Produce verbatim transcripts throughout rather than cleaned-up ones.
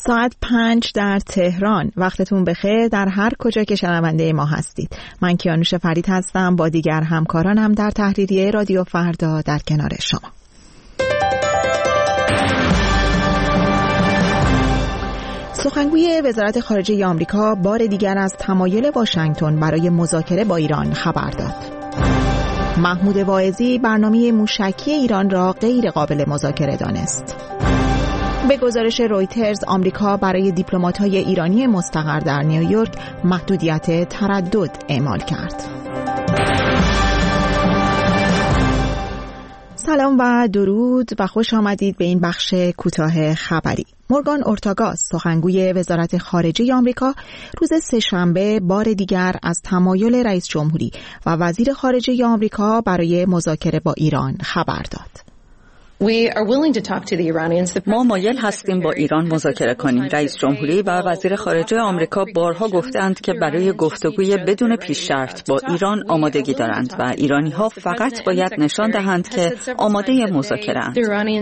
ساعت پنج در تهران. وقتتون بخیر در هر کجا که شنونده ما هستید. من کیانوش فرید هستم با دیگر همکارانم در تحریریه رادیو فردا در کنار شما. سخنگوی وزارت خارجه آمریکا بار دیگر از تمایل واشنگتن برای مذاکره با ایران خبر داد. محمود واعظی برنامه موشکی ایران را غیر قابل مذاکره دانست. به گزارش رویترز آمریکا برای دیپلمات‌های ایرانی مستقر در نیویورک محدودیت تردد اعمال کرد. سلام و درود و خوش آمدید به این بخش کوتاه خبری. مورگان اورتاگاس سخنگوی وزارت خارجه آمریکا روز سه‌شنبه بار دیگر از تمایل رئیس جمهوری و وزیر خارجه آمریکا برای مذاکره با ایران خبر داد. ما مایل هستیم با ایران مذاکره کنیم. رئیس جمهوری و وزیر خارجه آمریکا بارها گفتند که برای گفتگوی بدون پیش شرط با ایران آمادگی دارند و ایرانی‌ها فقط باید نشان دهند که آماده مذاکره‌اند.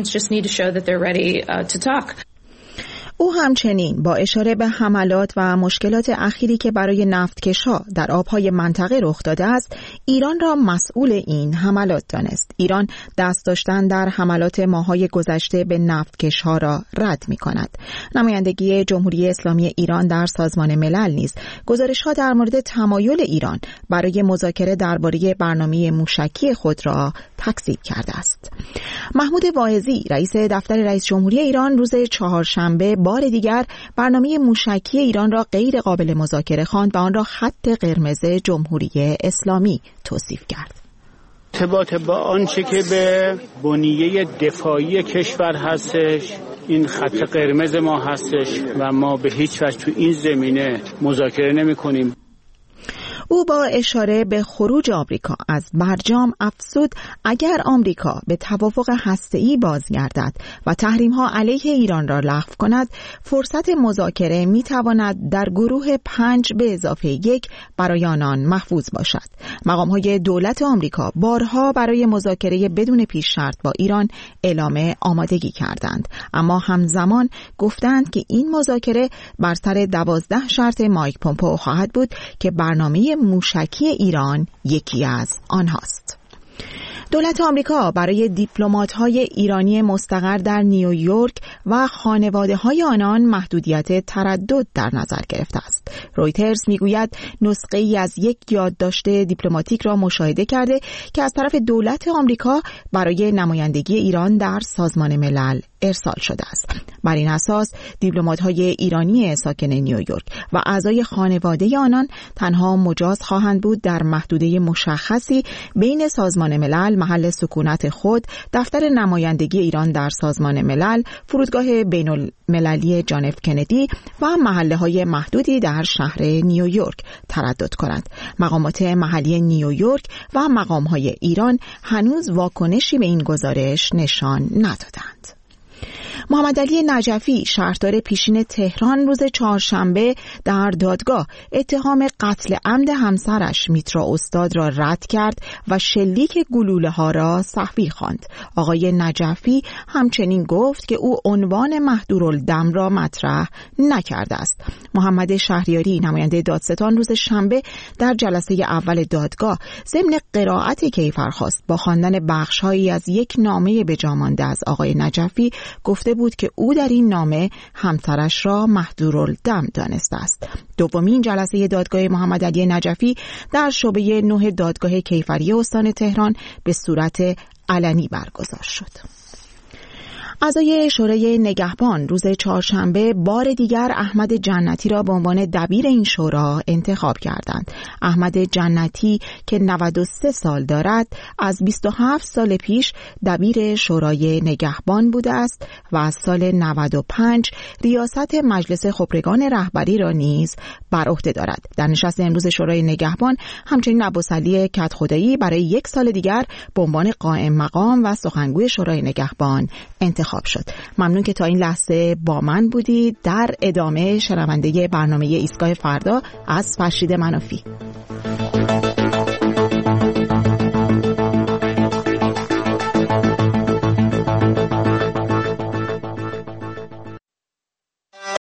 او همچنین با اشاره به حملات و مشکلات اخیری که برای نفتکش‌ها در آبهای منطقه رخ داده است، ایران را مسئول این حملات دانست. ایران دست داشتن در حملات ماه‌های گذشته به نفتکش‌ها را رد می‌کند. نمایندگی جمهوری اسلامی ایران در سازمان ملل نیز گزارش‌ها در مورد تمایل ایران برای مذاکره درباره برنامه موشکی خود را تکذیب کرده است. محمود واعظی رئیس دفتر رئیس جمهوری ایران روز چهارشنبه بار دیگر برنامه موشکی ایران را غیر قابل مذاکره خواند و آن را خط قرمز جمهوری اسلامی توصیف کرد. ارتباط با آنچه که به بنیه دفاعی کشور هستش، این خط قرمز ما هستش و ما به هیچ وجه تو این زمینه مذاکره نمی کنیم. او با اشاره به خروج آمریکا از برجام افزود اگر آمریکا به توافق هسته‌ای بازگردد و تحریم‌ها علیه ایران را لغو کند، فرصت مذاکره می‌تواند در گروه پنج به اضافه یک برای آنان محفوظ باشد. مقام‌های دولت آمریکا بارها برای مذاکره بدون پیش شرط با ایران اعلام آمادگی کردند، اما همزمان گفتند که این مذاکره بر سر دوازده شرط مایک پومپئو خواهد بود که برنامه موشکی ایران یکی از آنهاست. دولت آمریکا برای دیپلمات‌های ایرانی مستقر در نیویورک و خانواده‌های آنان محدودیت تردد در نظر گرفته است. رویترز میگوید نسخه‌ای از یک یادداشت دیپلماتیک را مشاهده کرده که از طرف دولت آمریکا برای نمایندگی ایران در سازمان ملل ارسال شده است. بر این اساس دیپلمات‌های ایرانی ساکن نیویورک و اعضای خانواده آنان تنها مجاز خواهند بود در محدوده مشخصی بین سازمان ملل، محل سکونت خود، دفتر نمایندگی ایران در سازمان ملل، فرودگاه بین المللی جان اف کندی و محله‌های محدودی در شهر نیویورک تردد کنند. مقامات محلی نیویورک و مقام‌های ایران هنوز واکنشی به این گزارش نشان ندادند. محمد علی نجفی شهردار پیشین تهران روز چهارشنبه در دادگاه اتهام قتل عمد همسرش میترا استاد را رد کرد و شلیک گلوله ها را صحوی خواند. آقای نجفی همچنین گفت که او عنوان مهدورالدم را مطرح نکرده است. محمد شهریاری نماینده دادستان روز شنبه در جلسه اول دادگاه ضمن قرائت کیفرخواست با خواندن بخش‌هایی از یک نامه به جا مانده از آقای نجفی گفته بود که او در این نامه همسرش را مهدورالدم دانسته است. دومین جلسه دادگاه محمد علی نجفی در شعبه نه دادگاه کیفری استان تهران به صورت علنی برگزار شد. اعضای شورای نگهبان روز چهارشنبه بار دیگر احمد جنتی را به عنوان دبیر این شورا انتخاب کردند. احمد جنتی که نود و سه سال دارد از بیست و هفت سال پیش دبیر شورای نگهبان بوده است و از سال نود و پنج ریاست مجلس خبرگان رهبری را نیز بر عهده دارد. در نشست امروز شورای نگهبان همچنین عباسعلی کدخدایی برای یک سال دیگر به عنوان قائم مقام و سخنگوی شورای نگهبان انتخاب شد. ممنون که تا این لحظه با من بودید. در ادامه شنونده برنامه ایستگاه فردا از فرشید منافی.